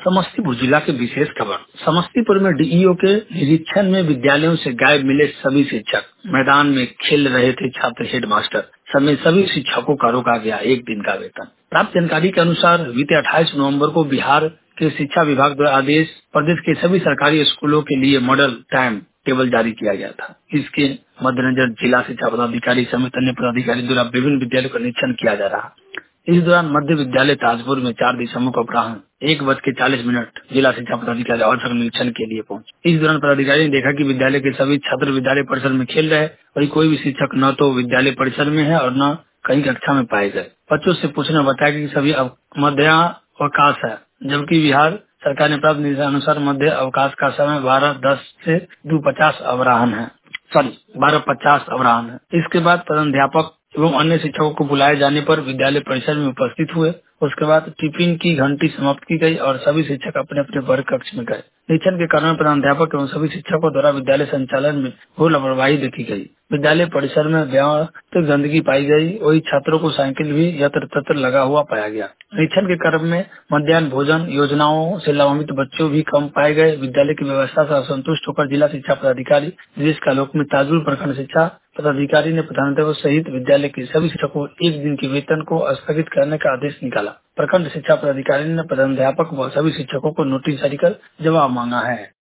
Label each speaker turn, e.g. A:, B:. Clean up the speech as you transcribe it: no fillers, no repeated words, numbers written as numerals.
A: समस्तीपुर जिला के विशेष खबर। समस्तीपुर में डीईओ के निरीक्षण में विद्यालयों से गायब मिले सभी शिक्षक। मैदान में खेल रहे थे छात्र, हेडमास्टर समेत सभी शिक्षकों का रोका गया 1 दिन का वेतन। प्राप्त जानकारी के अनुसार बीते 28 नवंबर को बिहार के शिक्षा विभाग द्वारा आदेश प्रदेश के सभी सरकारी स्कूलों के लिए मॉडल टाइम टेबल जारी किया गया था। इसके मद्देनजर जिला शिक्षा पदाधिकारी समेत अन्य पदाधिकारी द्वारा विभिन्न विद्यालयों का निरीक्षण किया जा रहा। इस दौरान मध्य विद्यालय ताजपुर में 4 दिसंबर को अपराह्न 1:40 जिला शिक्षा पदाधिकारी औचक निरीक्षण के लिए पहुंचे। इस दौरान पदाधिकारी ने देखा कि विद्यालय के सभी छात्र विद्यालय परिसर में खेल रहे, वही कोई भी शिक्षक न तो विद्यालय परिसर में है और न कहीं कक्षा में पाए गए। बच्चों से पूछने बताया कि सभी मध्यावकाश है, जबकि बिहार सरकार ने प्राप्त निर्देशानुसार मध्य अवकाश का समय 12:10 से 2:50 अपराह्न है। 12:50 अपराह्न है। इसके बाद प्रधानाध्यापक एवं अन्य शिक्षकों को बुलाए जाने पर विद्यालय परिसर में उपस्थित हुए। उसके बाद टिफिन की घंटी समाप्त की गई और सभी शिक्षक अपने अपने वर्ग कक्ष में गए। निरीक्षण के कारण प्रधानाध्यापक एवं सभी शिक्षकों द्वारा विद्यालय संचालन में घोर लापरवाही देखी गई। विद्यालय परिसर में व्यापक गंदगी पाई गई, वही छात्रों को साइकिल भी यत्र तत्र लगा हुआ पाया गया। निरीक्षण के क्रम में मध्याह्न भोजन योजनाओं से लाभान्वित बच्चों भी कम पाए गए। विद्यालय की व्यवस्था से असंतुष्ट होकर जिला शिक्षा पदाधिकारी ब्रिजेश कालोक में ताजपुर प्रखंड शिक्षा पदाधिकारी ने प्रधानाध्यापक सहित विद्यालय के सभी शिक्षकों को 1 दिन के वेतन को स्थगित करने का आदेश निकाला। प्रखंड शिक्षा पदाधिकारी ने प्रधानाध्यापक व सभी शिक्षकों को नोटिस जारी कर जवाब मांगा है।